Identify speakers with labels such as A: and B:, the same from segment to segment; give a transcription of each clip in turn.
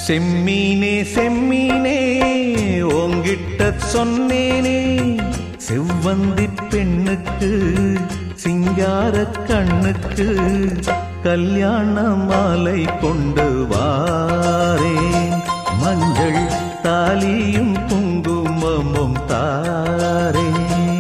A: செம்மீனே செம்மீனே உங்கிட்ட சொன்னேனே, செவ்வந்தி பெண்ணுக்கு சிங்கார கண்ணுக்கு கல்யாண மாலை கொண்டு வாரேன், மஞ்சள் தாலியும் குங்குமமும் தாரேன்.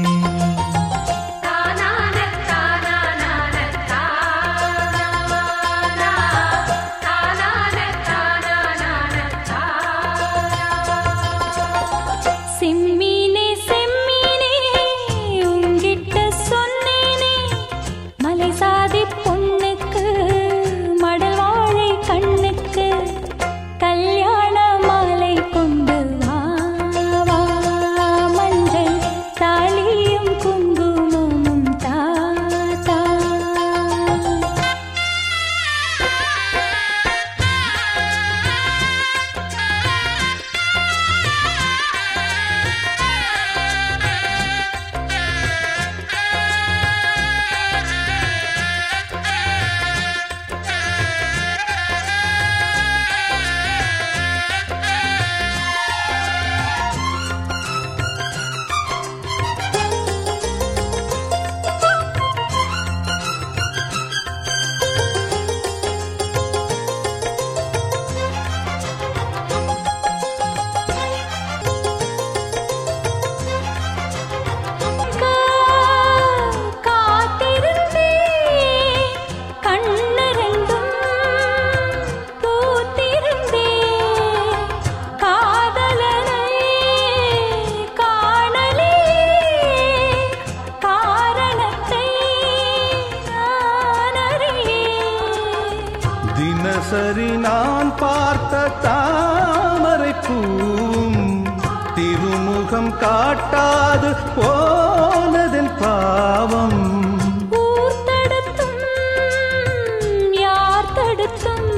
A: தினசரி நான் பார்த்த தாமரை பூவும் திருமுகம் காட்டாது போனதன் பாவம்.
B: ஊர் தடுத்தும் யார் தடுத்தும்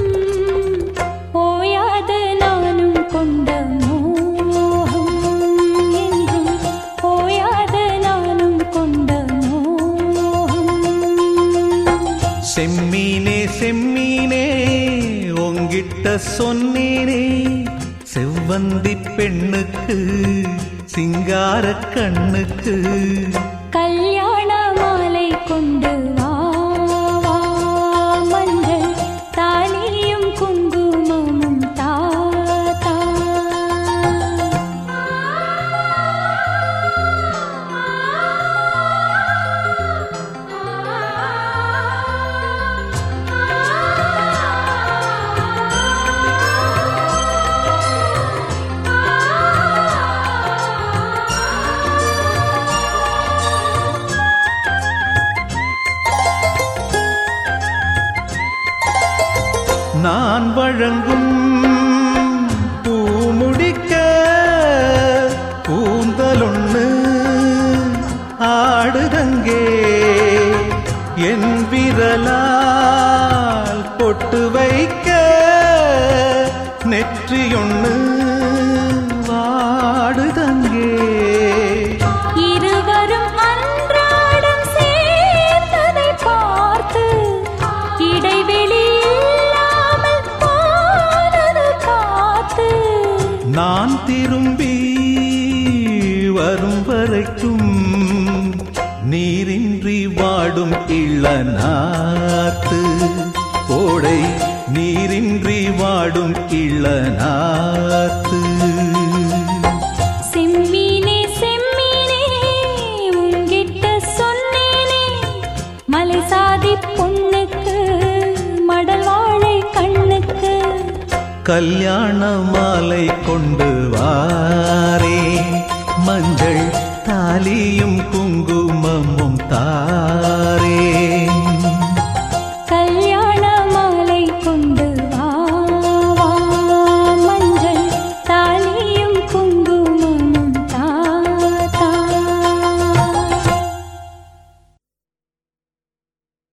B: ஓயாத நானும் கொண்ட மோகம், என்றும் ஓயாத நானும் கொண்ட மோகம்.
A: செம்மீனே செம்மீனே உங்கிட்ட சொன்னேனே, செவ்வந்தி பெண்ணுக்கு சிங்கார கண்ணுக்கு
B: கல்யாண மாலை கொண்டு வா, மஞ்சள் தாலியும் குங்குமமும் தாத்தா.
A: நான் வழங்கும் பூமுடிக்க கூந்தலொன்னு ஆடுதங்கே, என் விரலால் பொட்டு வைக்க நெற்றியொன்னு வாடுதங்கே.
B: இருவரும் அன்றாடம் சேர்ந்ததை பார்த்து இடைவெளி
A: நான் திரும்பி வரும் வரைக்கும் நீரின்றி வாடும் இளநாத்து, கோடை நீரின்றி வாடும் இளநாத்து.
B: செம்மீனே செம்மீனே உங்கிட்ட சொன்னேனே, மலை சாதி பொண்ணுக்கு மடல் வாழை கண்ணுக்கு
A: கல்யாண மாலை கொண்டு வாரேன், மஞ்சள் தாலியும்